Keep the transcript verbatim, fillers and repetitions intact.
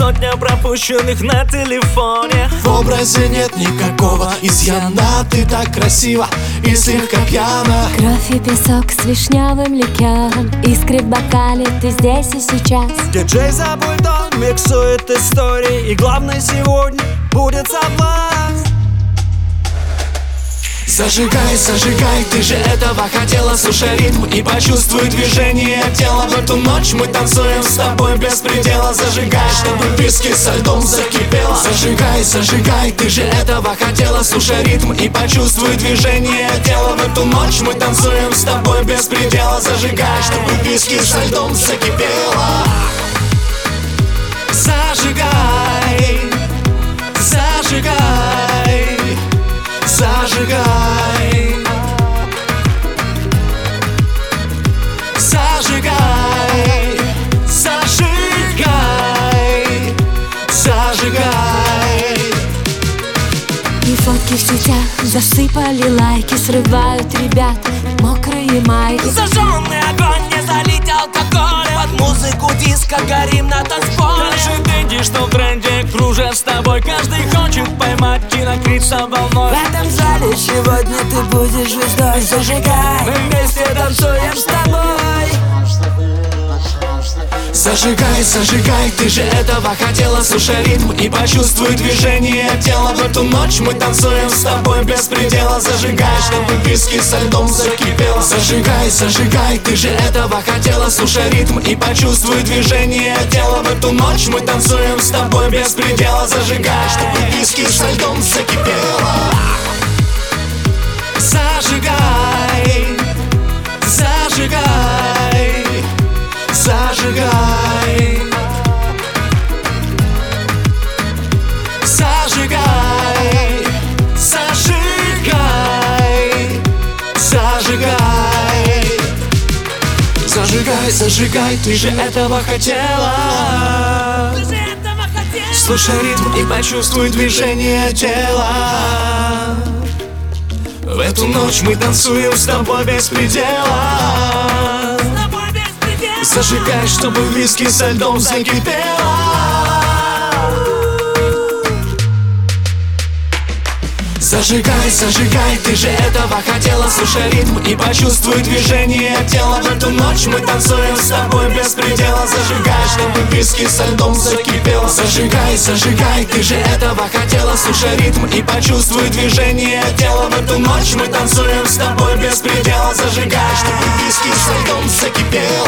сотня пропущенных на телефоне. В образе нет никакого изъяна. Ты так красива и слегка пьяна. Кровь и песок с вишневым ликером, искры в бокале, ты здесь и сейчас. Диджей за пультом миксует истории, и главное сегодня будет соблазн. Зажигай, зажигай, ты же этого хотела. Слушай ритм и почувствуй движение тела. В эту ночь мы танцуем с тобой без предела. Зажигай, чтобы виски со льдом закипело. Зажигай, зажигай, ты же этого хотела. Слушай ритм и почувствуй движение тела. В эту ночь мы танцуем с тобой без предела. Зажигай, чтобы виски со льдом закипело. Зажигай, зажигай, зажигай, зажигай, зажигай, зажигай. И фотки в сетях засыпали лайки, срывают ребят мокрые майки. Зажженный огонь, не залить алкоголь. Под музыку диско горим на танцполе. Каждый деньги, что в тренде, кружат с тобой. Каждый хочет поймать и накрыться волной. В этом зале сегодня ты будешь звездой. Зажигай, Мы вместе танцуем с тобой. Зажигай, зажигай, ты же этого хотела. Слушай ритм и почувствуй движение тела. В эту ночь мы танцуем с тобой без предела. Зажигай, чтобы виски со льдом закипело. Зажигай, зажигай, ты же этого хотела. Слушай ритм и почувствуй движение тела. В эту ночь мы танцуем с тобой без предела. Зажигай, чтобы виски со льдом закипело. Зажигай, зажигай, зажигай, зажигай, зажигай, зажигай. Зажигай, зажигай, ты же этого хотела. Слушай ритм и почувствуй движение тела. В эту ночь мы танцуем с тобой без предела. Зажигай, чтобы виски со льдом закипело. Зажигай, зажигай, ты же этого хотела. Слушай ритм и почувствуй движение тела. В эту ночь мы танцуем с тобой без предела. Зажигай, чтобы виски со льдом закипело. Зажигай, зажигай, ты же этого хотела. Слушай ритм и почувствуй движение тела. В эту ночь мы танцуем с тобой без предела. Зажигай, чтобы виски со льдом закипело.